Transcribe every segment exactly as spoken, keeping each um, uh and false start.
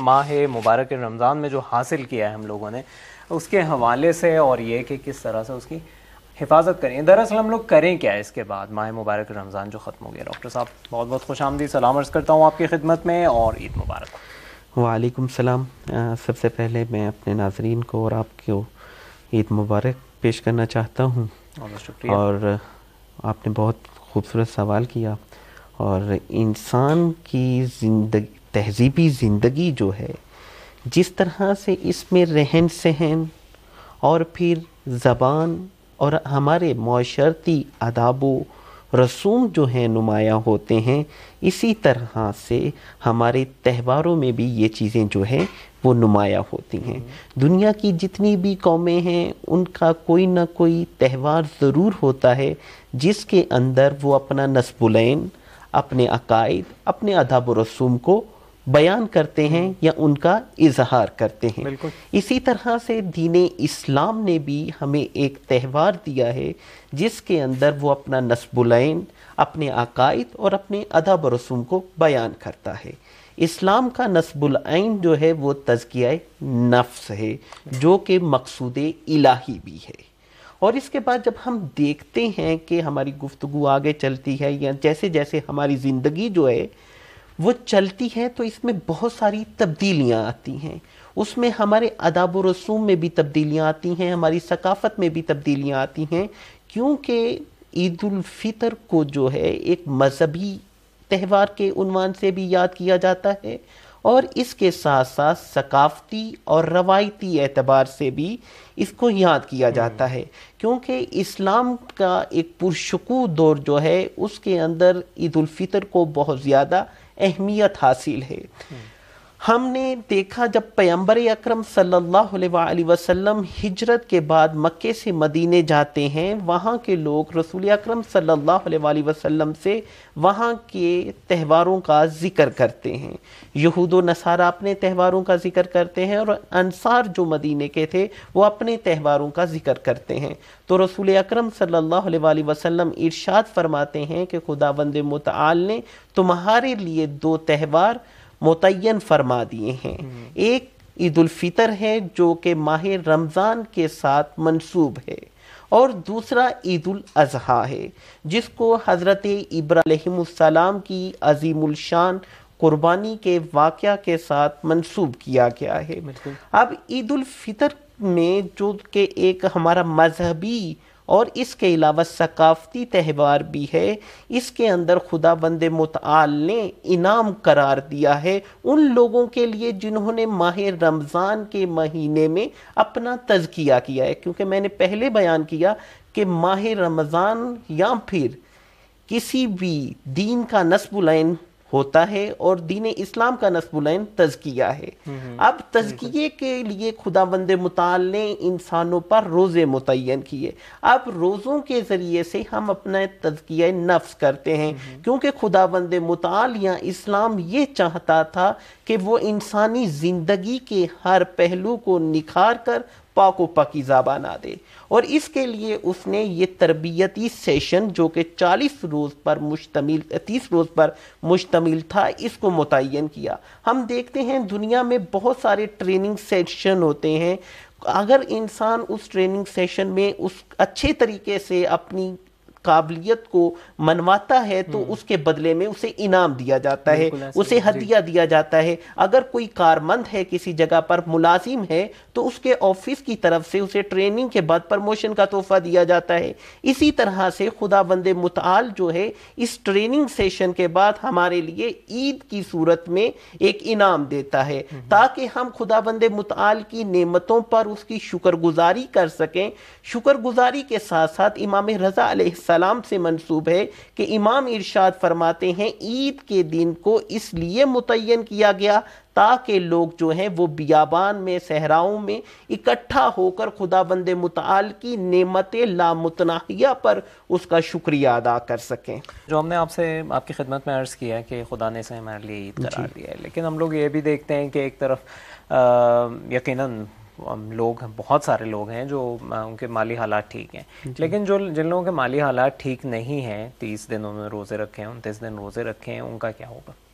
ماہ مبارک رمضان میں جو حاصل کیا ہے ہم لوگوں نے اس کے حوالے سے، اور یہ کہ کس طرح سے اس کی حفاظت کریں. دراصل ہم لوگ کریں کیا اس کے بعد ماہ مبارک رمضان جو ختم ہو گیا؟ ڈاکٹر صاحب بہت بہت خوش آمدید، سلام عرض کرتا ہوں آپ کی خدمت میں، اور عید مبارک. وعلیکم السلام. سب سے پہلے میں اپنے ناظرین کو اور آپ کو عید مبارک پیش کرنا چاہتا ہوں. بہت شکریہ. اور آپ نے بہت خوبصورت سوال کیا، اور انسان کی زندگی، تہذیبی زندگی جو ہے، جس طرح سے اس میں رہن سہن اور پھر زبان اور ہمارے معاشرتی آداب و رسوم جو ہیں نمایاں ہوتے ہیں، اسی طرح سے ہمارے تہواروں میں بھی یہ چیزیں جو ہیں وہ نمایاں ہوتی ہیں. دنیا کی جتنی بھی قومیں ہیں ان کا کوئی نہ کوئی تہوار ضرور ہوتا ہے جس کے اندر وہ اپنا نسب العین، اپنے عقائد، اپنے آداب و رسوم کو بیان کرتے ہیں یا ان کا اظہار کرتے ہیں. بالکل. اسی طرح سے دین اسلام نے بھی ہمیں ایک تہوار دیا ہے جس کے اندر وہ اپنا نسب العین، اپنے عقائد اور اپنے آداب و رسوم کو بیان کرتا ہے. اسلام کا نسب العین جو ہے وہ تزکیہ نفس ہے، جو کہ مقصود الہی بھی ہے. اور اس کے بعد جب ہم دیکھتے ہیں کہ ہماری گفتگو آگے چلتی ہے یا جیسے جیسے ہماری زندگی جو ہے وہ چلتی ہے، تو اس میں بہت ساری تبدیلیاں آتی ہیں. اس میں ہمارے آداب و رسوم میں بھی تبدیلیاں آتی ہیں، ہماری ثقافت میں بھی تبدیلیاں آتی ہیں، کیونکہ عید الفطر کو جو ہے ایک مذہبی تہوار کے عنوان سے بھی یاد کیا جاتا ہے، اور اس کے ساتھ ساتھ ثقافتی اور روایتی اعتبار سے بھی اس کو یاد کیا جاتا ہے، کیونکہ اسلام کا ایک پرشکوہ دور جو ہے اس کے اندر عید الفطر کو بہت زیادہ اہمیت حاصل ہے. ہم نے دیکھا جب پیغمبر اکرم صلی اللہ علیہ وآلہ وسلم ہجرت کے بعد مکے سے مدینے جاتے ہیں، وہاں کے لوگ رسول اکرم صلی اللہ علیہ وآلہ وسلم سے وہاں کے تہواروں کا ذکر کرتے ہیں. یہود و نصارہ اپنے تہواروں کا ذکر کرتے ہیں، اور انصار جو مدینے کے تھے وہ اپنے تہواروں کا ذکر کرتے ہیں. تو رسول اکرم صلی اللہ علیہ وآلہ وسلم ارشاد فرماتے ہیں کہ خداوند متعال نے تمہارے لیے دو تہوار متعین فرما دیے ہیں. ایک عید الفطر ہے جو کہ ماہ رمضان کے ساتھ منسوب ہے، اور دوسرا عید الاضحیٰ ہے جس کو حضرت ابراہیم علیہ السلام کی عظیم الشان قربانی کے واقعہ کے ساتھ منسوب کیا گیا ہے. اب عید الفطر میں جو کہ ایک ہمارا مذہبی اور اس کے علاوہ ثقافتی تہوار بھی ہے، اس کے اندر خداوند متعال نے انعام قرار دیا ہے ان لوگوں کے لیے جنہوں نے ماہ رمضان کے مہینے میں اپنا تزکیہ کیا ہے. کیونکہ میں نے پہلے بیان کیا کہ ماہ رمضان یا پھر کسی بھی دین کا نسب العین ہوتا ہے، اور دین اسلام کا نسب العین تزکیہ ہے. اب تزکیے کے لیے خداوند متعال نے انسانوں پر روزے متعین کیے. اب روزوں کے ذریعے سے ہم اپنا تزکیہ نفس کرتے ہیں، کیونکہ خداوند متعال یا اسلام یہ چاہتا تھا کہ وہ انسانی زندگی کے ہر پہلو کو نکھار کر پاک و پاکیزہ بنا دے، اور اس کے لیے اس نے یہ تربیتی سیشن جو کہ چالیس روز پر مشتمل تیس روز پر مشتمل تھا، اس کو متعین کیا. ہم دیکھتے ہیں دنیا میں بہت سارے ٹریننگ سیشن ہوتے ہیں، اگر انسان اس ٹریننگ سیشن میں اس اچھے طریقے سے اپنی قابلیت کو منواتا ہے تو اس کے بدلے میں اسے انعام دیا جاتا ہے، اسے ہدیہ دیا جاتا ہے. اگر کوئی کارمند ہے، کسی جگہ پر ملازم ہے، تو اس کے آفس کی طرف سے اسے ٹریننگ کے بعد پرموشن کا تحفہ دیا جاتا ہے. اسی طرح سے خداوند متعال جو ہے اس ٹریننگ سیشن کے بعد ہمارے لیے عید کی صورت میں ایک انعام دیتا ہے، تاکہ ہم خداوند متعال کی نعمتوں پر اس کی شکر گزاری کر سکیں. شکر گزاری کے ساتھ ساتھ امام رضا علیہ السلام سلام سے منسوب ہے کہ امام ارشاد فرماتے ہیں عید کے دن کو اس لیے متعین کیا گیا تاکہ لوگ جو ہیں وہ بیابان میں، صحراؤں میں اکٹھا ہو کر خداوند متعال کی نعمت لامتناہیہ پر اس کا شکریہ ادا کر سکیں. جو ہم نے آپ سے آپ کی خدمت میں عرض کیا ہے کہ خدا نے اسے ہمارے لیے عید قرار دیا ہے، لیکن ہم لوگ یہ بھی دیکھتے ہیں کہ ایک طرف یقیناً لوگ بہت سارے لوگ ہیں جو ان کے مالی حالات ٹھیک ہیں، لیکن جو جن لوگوں کے مالی حالات ٹھیک نہیں ہیں، تیس دنوں میں روزے رکھے ہیں، انتیس دن روزے رکھے ہیں، ان کا کیا ہوگا؟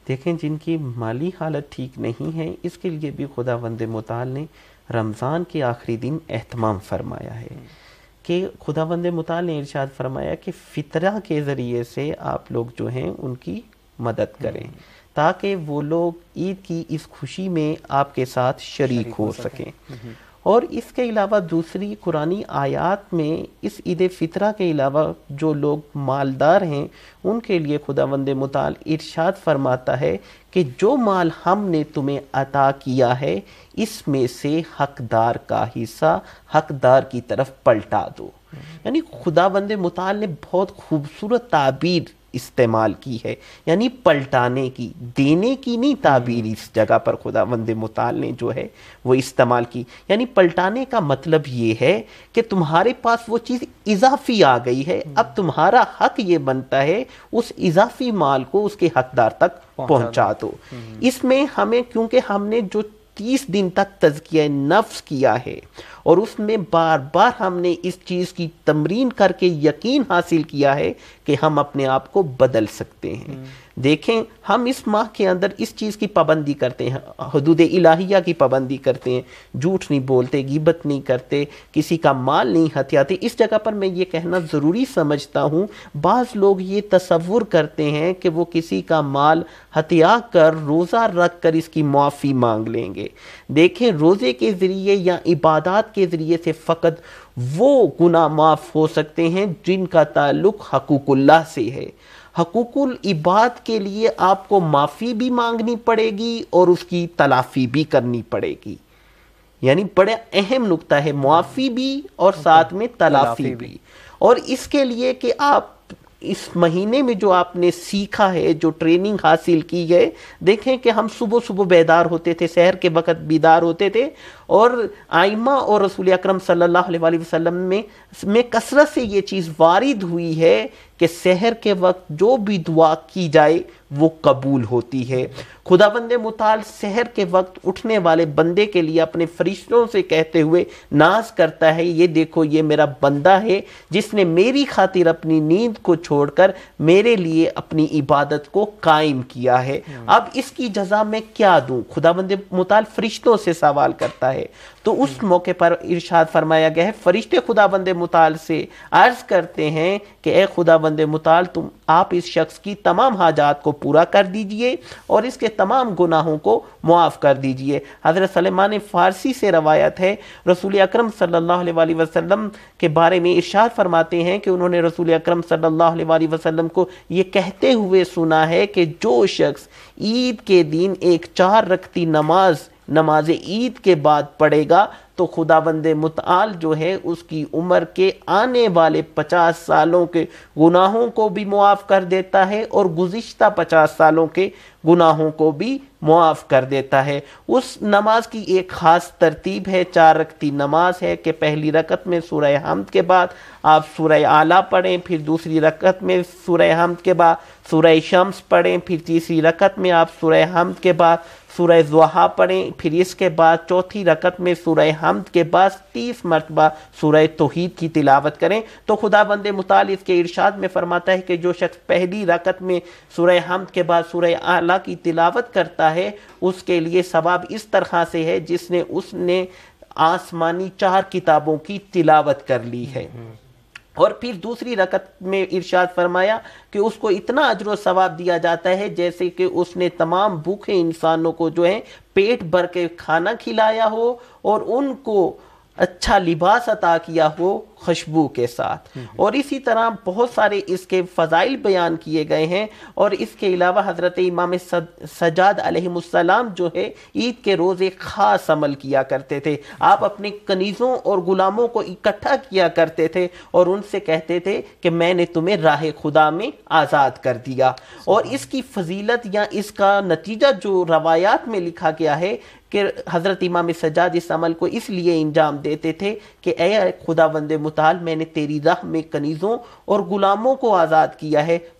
دیکھیں جن کی مالی حالت ٹھیک نہیں ہے اس کے لیے بھی خداوند متعال نے رمضان کے آخری دن اہتمام فرمایا ہے کہ خداوند متعال نے ارشاد فرمایا کہ فطرہ کے ذریعے سے آپ لوگ جو ہیں ان کی مدد کریں تاکہ وہ لوگ عید کی اس خوشی میں آپ کے ساتھ شریک ہو سکیں. اور اس کے علاوہ دوسری قرآنی آیات میں اس عید فطرہ کے علاوہ جو لوگ مالدار ہیں ان کے لیے خداوند متعال ارشاد فرماتا ہے کہ جو مال ہم نے تمہیں عطا کیا ہے اس میں سے حقدار کا حصہ حقدار کی طرف پلٹا دو. یعنی خداوند متعال نے بہت خوبصورت تعبیر استعمال کی ہے، یعنی پلٹانے کی، دینے کی نہیں تعبیر اس جگہ پر خداوند متعال نے جو ہے وہ استعمال کی. یعنی پلٹانے کا مطلب یہ ہے کہ تمہارے پاس وہ چیز اضافی آ گئی ہے، اب تمہارا حق یہ بنتا ہے اس اضافی مال کو اس کے حقدار تک پہنچا دو. اس میں ہمیں کیونکہ ہم نے جو تیس دن تک تزکیہ نفس کیا ہے اور اس میں بار بار ہم نے اس چیز کی تمرین کر کے یقین حاصل کیا ہے کہ ہم اپنے آپ کو بدل سکتے ہیں. دیکھیں ہم اس ماہ کے اندر اس چیز کی پابندی کرتے ہیں، حدود الہیہ کی پابندی کرتے ہیں، جھوٹ نہیں بولتے، غیبت نہیں کرتے، کسی کا مال نہیں ہتھیاتے. اس جگہ پر میں یہ کہنا ضروری سمجھتا ہوں بعض لوگ یہ تصور کرتے ہیں کہ وہ کسی کا مال ہتھیا کر روزہ رکھ کر اس کی معافی مانگ لیں گے. دیکھیں روزے کے ذریعے یا عبادات کے ذریعے سے فقط وہ گناہ معاف ہو سکتے ہیں جن کا تعلق حقوق اللہ سے ہے. حقوق العباد کے لیے آپ کو معافی بھی مانگنی پڑے گی اور اس کی تلافی بھی کرنی پڑے گی. یعنی بڑا اہم نقطہ ہے، معافی بھی اور ساتھ میں تلافی بھی. اور اس کے لیے کہ آپ اس مہینے میں جو آپ نے سیکھا ہے، جو ٹریننگ حاصل کی ہے، دیکھیں کہ ہم صبح صبح بیدار ہوتے تھے، سحر کے وقت بیدار ہوتے تھے اور آئمہ اور رسول اکرم صلی اللہ علیہ وآلہ وسلم میں میں کثرت سے یہ چیز وارد ہوئی ہے کہ سحر کے وقت جو بھی دعا کی جائے وہ قبول ہوتی ہے. خداوند متعال سحر کے وقت اٹھنے والے بندے کے لیے اپنے فرشتوں سے کہتے ہوئے ناز کرتا ہے، یہ دیکھو یہ میرا بندہ ہے جس نے میری خاطر اپنی نیند کو چھوڑ کر میرے لیے اپنی عبادت کو قائم کیا ہے، اب اس کی جزا میں کیا دوں. خداوند متعال فرشتوں سے سوال کرتا ہے. تو اس موقع پر ارشاد فرمایا گیا ہے، فرشتے خداوند متعال سے عرض کرتے ہیں کہ اے خداوند متعال تم آپ اس شخص کی تمام حاجات کو پورا کر دیجئے اور اس کے تمام گناہوں کو معاف کر دیجئے. حضرت سلیمان فارسی سے روایت ہے، رسول اکرم صلی اللہ علیہ وآلہ وسلم کے بارے میں ارشاد فرماتے ہیں کہ انہوں نے رسول اکرم صلی اللہ علیہ وآلہ وسلم کو یہ کہتے ہوئے سنا ہے کہ جو شخص عید کے دن ایک چار رکعتی نماز نماز عید کے بعد پڑھے گا تو خداوند متعال جو ہے اس کی عمر کے آنے والے پچاس سالوں کے گناہوں کو بھی معاف کر دیتا ہے اور گزشتہ پچاس سالوں کے گناہوں کو بھی معاف کر دیتا ہے. اس نماز کی ایک خاص ترتیب ہے، چار رکعتی نماز ہے کہ پہلی رکعت میں سورہ حمد کے بعد آپ سورہ اعلیٰ پڑھیں، پھر دوسری رکعت میں سورہ حمد کے بعد سورہ شمس پڑھیں، پھر تیسری رکعت میں آپ سورہ حمد کے بعد سورہ ضحیٰ پڑھیں، پھر اس کے بعد چوتھی رکعت میں سورہ حمد کے بعد تیس مرتبہ سورہ توحید کی تلاوت کریں. تو خداوند متعال اس کے ارشاد میں فرماتا ہے کہ جو شخص پہلی رکعت میں سورہ حمد کے بعد سورہ اعلیٰ کی تلاوت کرتا ہے اس کے لیے ثواب اس طرح سے ہے جس نے اس نے آسمانی چار کتابوں کی تلاوت کر لی ہے. اور پھر دوسری رکعت میں ارشاد فرمایا کہ اس کو اتنا اجر و ثواب دیا جاتا ہے جیسے کہ اس نے تمام بھوکے انسانوں کو جو ہے پیٹ بھر کے کھانا کھلایا ہو اور ان کو اچھا لباس عطا کیا ہو خوشبو کے ساتھ. اور اسی طرح بہت سارے اس کے فضائل بیان کیے گئے ہیں. اور اس کے علاوہ حضرت امام سجاد علیہ السلام جو ہے عید کے روز ایک خاص عمل کیا کرتے تھے. آپ اپنے کنیزوں اور غلاموں کو اکٹھا کیا کرتے تھے اور ان سے کہتے تھے کہ میں نے تمہیں راہ خدا میں آزاد کر دیا. اور اس کی فضیلت یا اس کا نتیجہ جو روایات میں لکھا گیا ہے کہ حضرت امام سجاد اس عمل کو اس لیے انجام دیتے تھے کہ اے خداوند متعال میں نے تیری راہ میں کنیزوں اور غلاموں کو آزاد کیا ہے،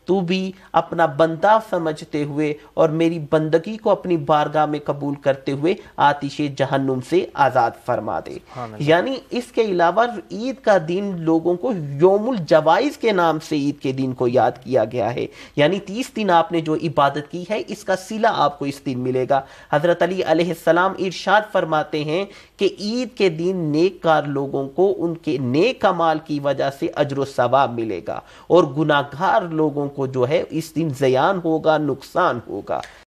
تو بھی اپنا بندہ سمجھتے ہوئے اور میری بندگی کو اپنی بارگاہ میں قبول کرتے ہوئے آتش جہنم سے آزاد فرما دے. یعنی اس کے علاوہ عید کا دن لوگوں کو یوم الجوائز کے نام سے عید کے دن کو یاد کیا گیا ہے. یعنی تیس دن آپ نے جو عبادت کی ہے اس کا صلہ آپ کو اس دن ملے گا. حضرت علی علیہ السلام ارشاد فرماتے ہیں کہ عید کے دن نیک کار لوگوں کو ان کے نیک اعمال کی وجہ سے اجر و ثواب ملے گا اور گناہگار لوگوں کو جو ہے اس دن زیان ہوگا، نقصان ہوگا.